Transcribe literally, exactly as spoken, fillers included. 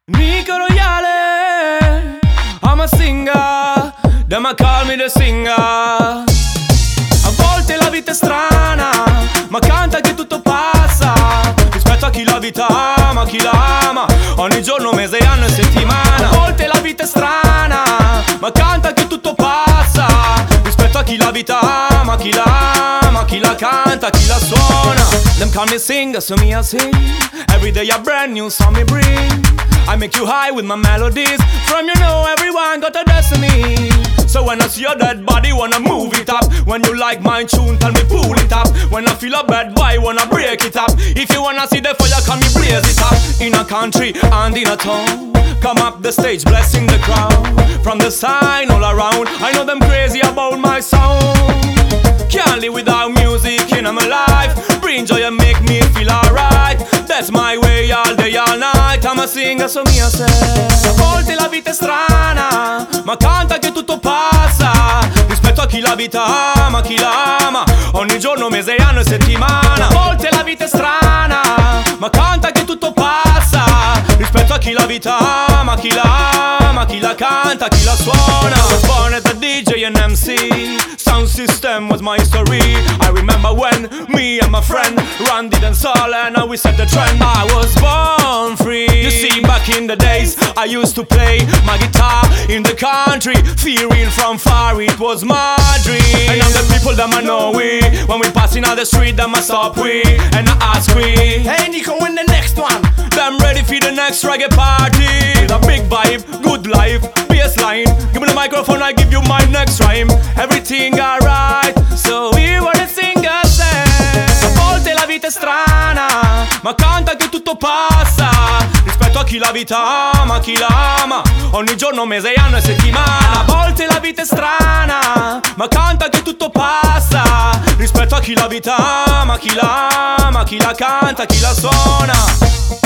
Nico Royale, I'm a singer, them a call me the singer. A volte la vita è strana, ma canta che tutto passa. Rispetto a chi la vita ama, chi la ama, ogni giorno, mese, anno e settimana. A volte la vita è strana, ma canta che tutto passa. Rispetto a chi la vita ama, chi la ama, chi la canta, chi la suona. Them call me singer, so me I sing. Every day a brand new song me bring. I make you high with my melodies. From you know everyone got a destiny. So when I see your dead body, wanna move it up. When you like my tune, tell me pull it up. When I feel a bad boy, wanna break it up. If you wanna see the fire, come me blaze it up. In a country and in a town, come up the stage, blessing the crowd. From the sign all around, I know them crazy about my sound. Can't live without music in my life. Bring joy and make me feel alright. That's my way all day, all night. I'm a singer, so me I say. A volte la vita è strana, ma canta che tutto passa. Rispetto a chi la vita ama, chi la ama, ogni giorno, mese, anno e settimana. A volte la vita è strana, ma canta che tutto passa. Rispetto a chi la vita ama, chi la ama, chi la canta, chi la suona. I was born as a D J and M C. Sound system was my history. I remember when me and my friend Randy and Saul and now we set the trend. I was born free. You see, back in the days I used to play my guitar in the country, fearing from far it was my dream. And now the people that I know we, when we passing on the street, them I stop we and I ask we, hey Nico, when the next one? them ready for the next reggae party. With a big vibe, good life, bassline. Give me the microphone, I give you my next rhyme. Everything alright, so hear what the singer says. A volte la vita è strana, ma canta che tutto passa. Rispetto a chi la vita ama, chi la ama, ogni giorno, mese, anno e settimana. A volte la vita è strana, ma canta che tutto passa. Rispetto a chi la vita ama, chi la ama, chi la canta, chi la suona.